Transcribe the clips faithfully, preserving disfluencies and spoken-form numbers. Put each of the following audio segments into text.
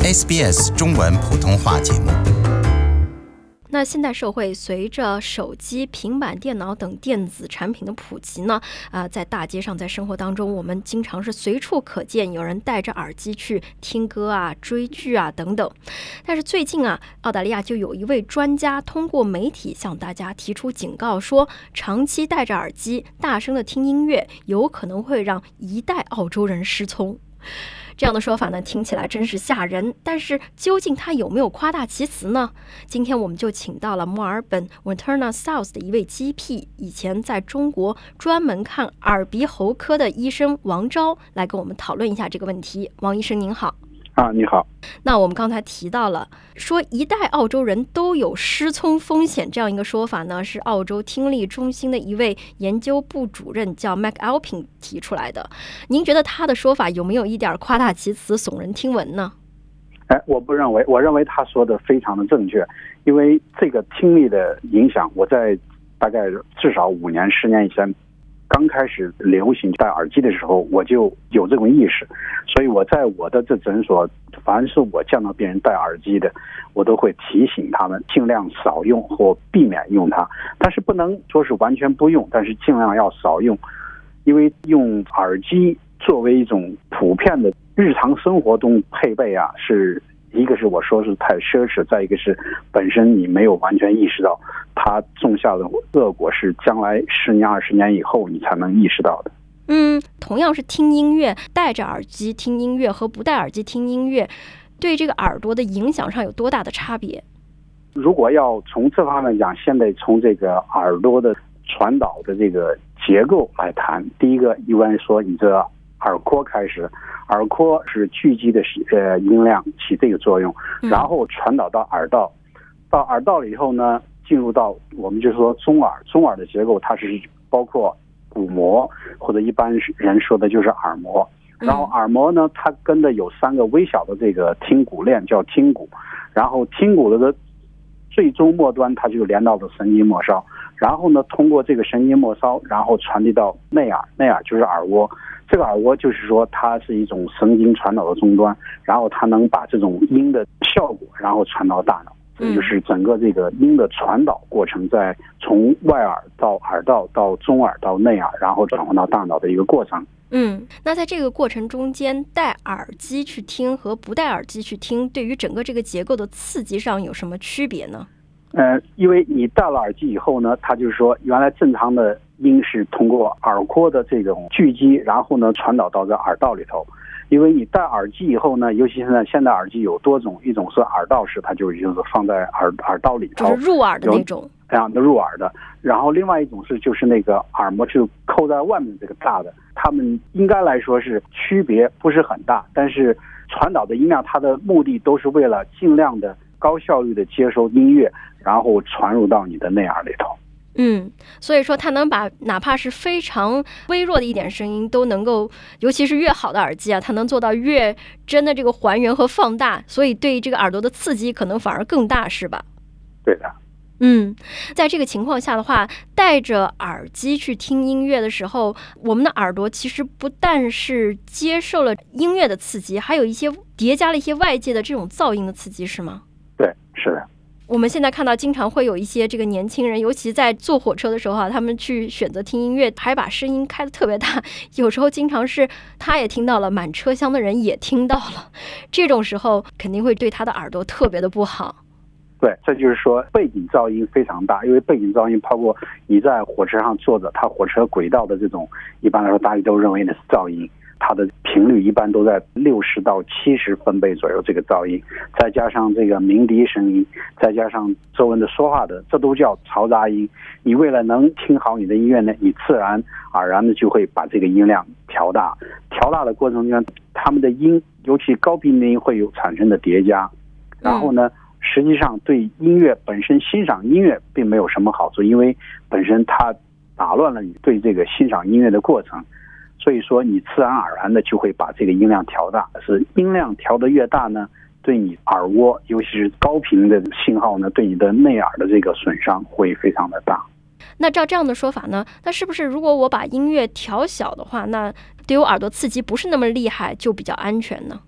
S B S 中文普通话节目。 那现代社会随着手机、平板电脑等电子产品的普及呢，啊、呃，在大街上，在生活当中，我们经常是随处可见有人戴着耳机去听歌啊、追剧啊等等。但是最近啊，澳大利亚就有一位专家通过媒体向大家提出警告，说长期戴着耳机大声的听音乐，有可能会让一代澳洲人失聪。这样的说法呢，听起来真是吓人，但是究竟他有没有夸大其词呢？今天我们就请到了墨尔本 Wantirna South 的一位 G P， 以前在中国专门看耳鼻喉科的医生王钊来跟我们讨论一下这个问题。王医生您好。 啊，你好。 那我们刚才提到了说一代澳洲人都有失聪风险这样一个说法呢，是澳洲听力中心的一位研究部主任叫 Mac Alpin 提出来的。您觉得他的说法有没有一点夸大其词、耸人听闻呢？ 哎，我不认为，我认为他说的非常的正确，因为这个听力的影响，我在大概至少五年、十年以前。刚开始流行戴耳机的时候，我就有这种意识，所以我在我的这诊所，凡是我见到别人戴耳机的，我都会提醒他们尽量少用或避免用它。但是不能说是完全不用，但是尽量要少用，因为用耳机作为一种普遍的日常生活中配备啊，是一个是我说是太奢侈，再一个是本身你没有完全意识到它种下的恶果是将来十年二十年以后你才能意识到的。 嗯，同样是听音乐，戴着耳机听音乐和不戴耳机听音乐，对这个耳朵的影响上有多大的差别？ 如果要从这方面讲，现在从这个耳朵的传导的这个结构来谈，第一个一般说你这耳廓开始，耳廓是聚集的呃音量起这个作用，然后传导到耳道，到耳道了以后呢，进入到我们就是说中耳，中耳的结构它是包括鼓膜，或者一般人说的就是耳膜。然后耳膜呢，它跟的有三个微小的这个听骨链叫听骨，然后听骨的最终末端它就连到了神经末梢，然后呢通过这个神经末梢，然后传递到内耳，内耳就是耳蜗。这个耳蜗就是说它是一种神经传导的终端，然后它能把这种音的效果然后传到大脑，这就是整个这个音的传导过程，在从外耳到耳道到中耳到内耳，然后转换到大脑的一个过程。 嗯，那在这个过程中间，戴耳机去听和不戴耳机去听，对于整个这个结构的刺激上有什么区别呢？ 呃，因为你戴了耳机以后呢，它就是说原来正常的音是通过耳廓的这种聚集，然后呢传导到这耳道里头。因为你戴耳机以后呢，尤其现在现在耳机有多种，一种是耳道式，它就就是放在耳耳道里头， 就是入耳的那种， 这样的入耳的。然后另外一种是就是那个耳膜就扣在外面这个大的，它们应该来说是区别不是很大，但是传导的音量它的目的都是为了尽量的高效率的接收音乐，然后传入到你的内耳里头。 嗯，所以说它能把哪怕是非常微弱的一点声音都能够，尤其是越好的耳机啊，它能做到越真的这个还原和放大，所以对这个耳朵的刺激可能反而更大，是吧？ 对的。 嗯，在这个情况下的话，戴着耳机去听音乐的时候，我们的耳朵其实不但是接受了音乐的刺激，还有一些叠加了一些外界的这种噪音的刺激，是吗？ 对，是的。 我们现在看到经常会有一些这个年轻人，尤其在坐火车的时候啊，他们去选择听音乐，还把声音开得特别大，有时候经常是他也听到了，满车厢的人也听到了，这种时候肯定会对他的耳朵特别的不好。 对，这就是说背景噪音非常大，因为背景噪音包括你在火车上坐着，它火车轨道的这种，一般来说大家都认为那是噪音，它的频率一般都在六十到七十分贝左右，这个噪音，再加上这个鸣笛声音，再加上周围的说话的，这都叫嘈杂音。你为了能听好你的音乐呢，你自然而然的就会把这个音量调大，调大的过程中，他们的音，尤其高频的音会有产生的叠加，然后呢，实际上对音乐本身欣赏音乐并没有什么好处，因为本身它打乱了你对这个欣赏音乐的过程。所以说你自然而然的就会把这个音量调大，是音量调得越大呢，对你耳蜗尤其是高频的信号呢，对你的内耳的这个损伤会非常的大。 那照这样的说法呢，那是不是如果我把音乐调小的话，那对我耳朵刺激不是那么厉害就比较安全呢？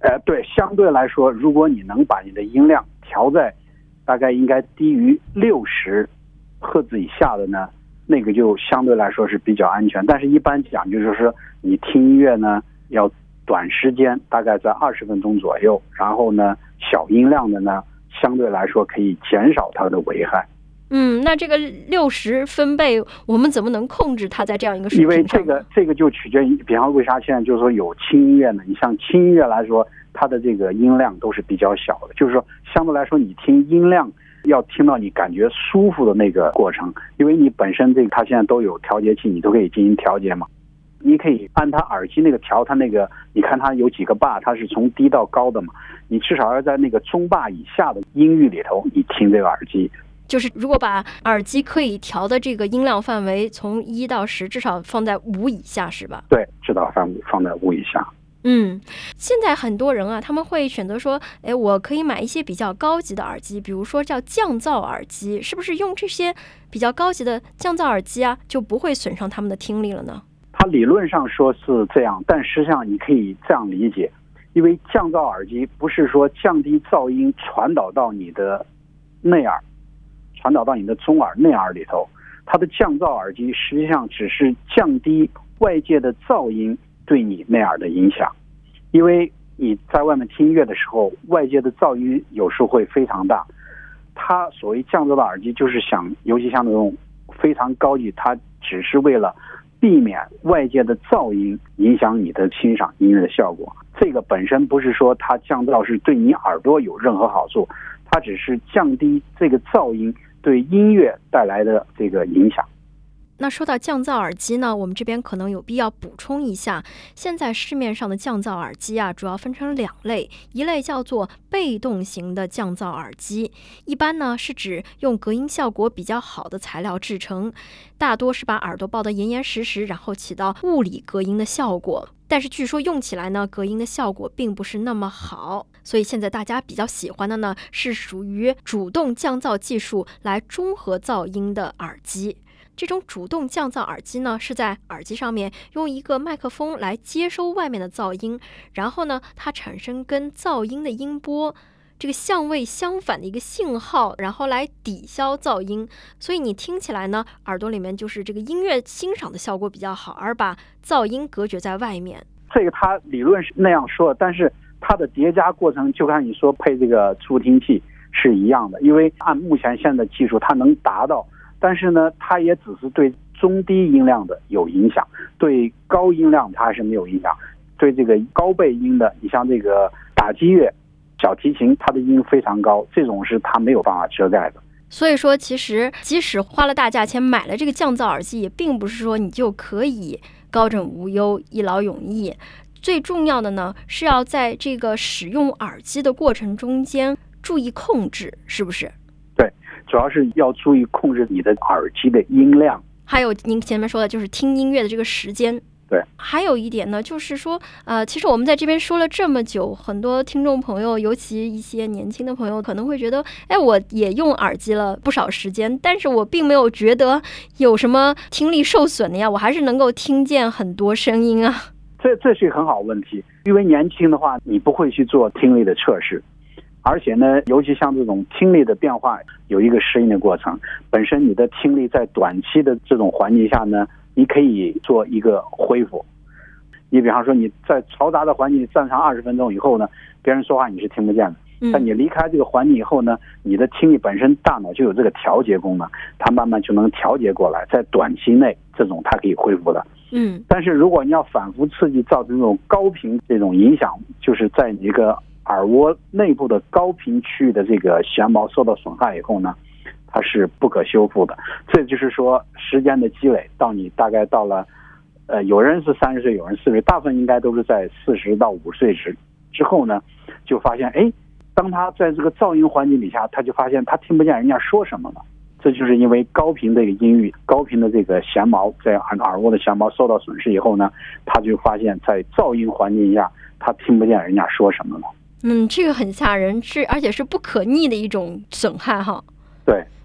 呃，对，相对来说，如果你能把你的音量调在大概应该低于六十赫兹以下的呢，那个就相对来说是比较安全。但是一般讲究就是说，你听音乐呢要短时间，大概在二十分钟左右，然后呢小音量的呢，相对来说可以减少它的危害。 嗯，那这个六十分贝，我们怎么能控制它在这样一个水平上？ 因为这个这个就取决于，比方为啥现在就是说有轻音乐呢？你像轻音乐来说，它的这个音量都是比较小的，就是说相对来说，你听音量要听到你感觉舒服的那个过程，因为你本身这个它现在都有调节器，你都可以进行调节嘛。你可以按它耳机那个调，它那个你看它有几个坝，它是从低到高的嘛，你至少要在那个中坝以下的音域里头，你听这个耳机。 就是如果把耳机可以调的这个音量范围从一到十，至少放在五以下，是吧？ 对，至少放放在五以下。 嗯，现在很多人啊，他们会选择说，哎，我可以买一些比较高级的耳机，比如说叫降噪耳机，是不是用这些比较高级的降噪耳机啊，就不会损伤他们的听力了呢？ 它理论上说是这样，但实际上你可以这样理解，因为降噪耳机不是说降低噪音传导到你的内耳，传导到你的中耳、内耳里头，它的降噪耳机实际上只是降低外界的噪音对你内耳的影响。因为你在外面听音乐的时候，外界的噪音有时候会非常大，它所谓降噪的耳机就是想，尤其像这种非常高级，它只是为了避免外界的噪音影响你的欣赏音乐的效果。这个本身不是说它降噪是对你耳朵有任何好处，它只是降低这个噪音对音乐带来的这个影响。 那说到降噪耳机呢，我们这边可能有必要补充一下，现在市面上的降噪耳机啊，主要分成两类，一类叫做被动型的降噪耳机，一般呢是指用隔音效果比较好的材料制成，大多是把耳朵抱得严严实实，然后起到物理隔音的效果。但是据说用起来呢，隔音的效果并不是那么好，所以现在大家比较喜欢的呢，是属于主动降噪技术来中和噪音的耳机。这种主动降噪耳机呢，是在耳机上面用一个麦克风来接收外面的噪音，然后呢，它产生跟噪音的音波这个相位相反的一个信号，然后来抵消噪音。所以你听起来呢，耳朵里面就是这个音乐欣赏的效果比较好，而把噪音隔绝在外面。 这个它理论是那样说，但是它的叠加过程就看你说配这个助听器是一样的，因为按目前现在的技术，它能达到。但是呢，它也只是对中低音量的有影响，对高音量它还是没有影响。对这个高倍音的，你像这个打击乐、小提琴，它的音非常高，这种是它没有办法遮盖的。 所以说，其实即使花了大价钱买了这个降噪耳机，也并不是说你就可以高枕无忧、一劳永逸。最重要的呢，是要在这个使用耳机的过程中间注意控制，是不是？ 对，主要是要注意控制你的耳机的音量， 还有您前面说的就是听音乐的这个时间。 对， 还有一点呢，就是说，呃，其实我们在这边说了这么久，很多听众朋友，尤其一些年轻的朋友，可能会觉得，哎，我也用耳机了不少时间，但是我并没有觉得有什么听力受损的呀，我还是能够听见很多声音啊。 这这是一个很好的问题，因为年轻的话，你不会去做听力的测试。而且呢，尤其像这种听力的变化，有一个适应的过程。本身你的听力在短期的这种环境下呢，你可以做一个恢复。你比方说你在嘈杂的环境站上二十分钟以后呢，别人说话你是听不见的。但你离开这个环境以后呢，你的听力本身大脑就有这个调节功能，它慢慢就能调节过来，在短期内这种它可以恢复的。 嗯， 但是如果你要反复刺激造成这种高频这种影响，就是在你一个耳蜗内部的高频区域的这个弦毛受到损害以后呢，它是不可修复的。这就是说时间的积累，到你大概到了，呃，有人是三十岁，有人四十岁，大部分应该都是在四十到五十岁之之后呢，就发现，哎，当他在这个噪音环境底下，他就发现他听不见人家说什么了。这就是因为高频的一个音域、高频的这个弦毛在耳耳蜗的弦毛受到损失以后呢，他就发现在噪音环境下，他听不见人家说什么了。 嗯，这个很吓人，是而且是不可逆的一种损害哈。 对，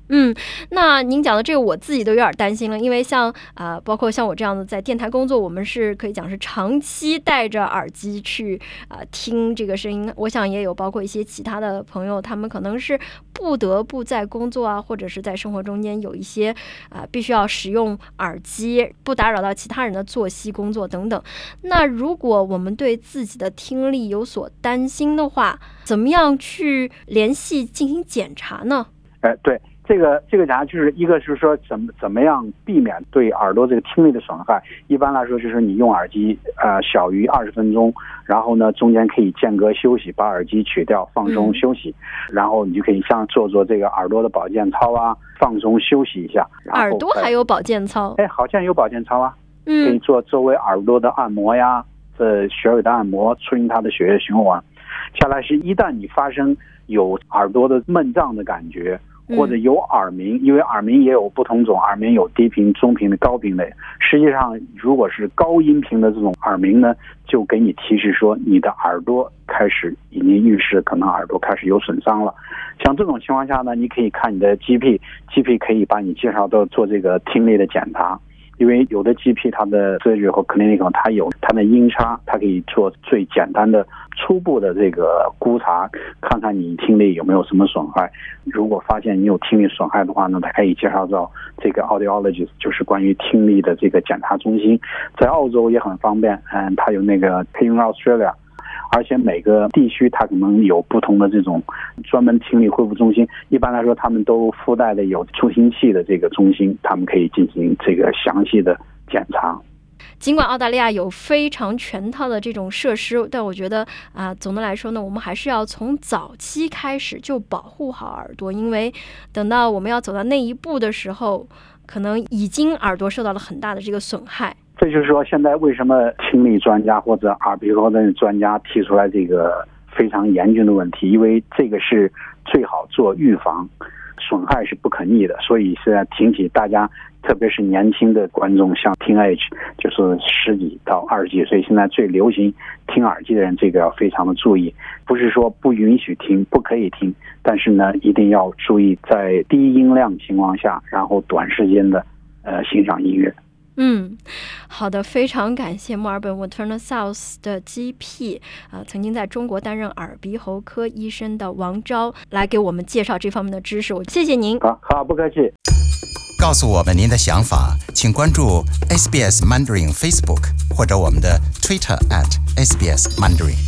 嗯，那您讲的这个我自己都有点担心了，因为像啊、呃，包括像我这样的在电台工作，我们是可以讲是长期戴着耳机去啊、呃、听这个声音。我想也有包括一些其他的朋友，他们可能是不得不在工作啊，或者是在生活中间有一些啊、呃、必须要使用耳机，不打扰到其他人的作息、工作等等。那如果我们对自己的听力有所担心的话，怎么样去联系进行检查呢？ 哎、呃，对。这个这个检查就是一个是说怎么怎么样避免对耳朵这个听力的损害。一般来说就是你用耳机呃小于二十分钟，然后呢中间可以间隔休息，把耳机取掉放松休息，嗯、然后你就可以像做做这个耳朵的保健操啊，放松休息一下。然后耳朵还有保健操？ 哎，好像有保健操啊， 嗯， 可以做周围耳朵的按摩呀，这穴位的按摩，促进它的血液循环。下来是一旦你发生有耳朵的闷胀的感觉。或者有耳鸣，因为耳鸣也有不同种，耳鸣有低频、中频的、高频的。实际上，如果是高音频的这种耳鸣呢，就给你提示说你的耳朵开始已经预示可能耳朵开始有损伤了。像这种情况下呢，你可以看你的 G P，G P 可以把你介绍到做这个听力的检查。因为有的 G P 它的 surgery 和 clinic 它有它的音差，它可以做最简单的初步的这个估查，看看你听力有没有什么损害。如果发现你有听力损害的话呢，它可以介绍到这个 audiologist， 就是关于听力的这个检查中心。在澳洲也很方便，嗯，它有那个 Hearing Australia。而且每个地区它可能有不同的这种专门听力恢复中心，一般来说他们都附带的有助听器的这个中心，他们可以进行这个详细的检查。 尽管澳大利亚有非常全套的这种设施，但我觉得啊、呃，总的来说呢，我们还是要从早期开始就保护好耳朵，因为等到我们要走到那一步的时候，可能已经耳朵受到了很大的这个损害。 这就是说，现在为什么听力专家或者耳鼻喉的专家提出来这个非常严峻的问题，因为这个是最好做预防，损害是不可逆的，所以现在提醒大家，特别是年轻的观众，像 teenage 就是十几到二十几岁，现在最流行听耳机的人，这个要非常的注意。不是说不允许听，不可以听，但是呢，一定要注意在低音量情况下，然后短时间的呃欣赏音乐。 嗯，好的，非常感谢墨尔本 Waturna South 的 G P， 呃，曾经在中国担任耳鼻喉科医生的王昭来给我们介绍这方面的知识，我谢谢您。 好，好，不客气。 告诉我们您的想法，请关注 S B S Mandarin Facebook 或者我们的 Twitter at S B S Mandarin。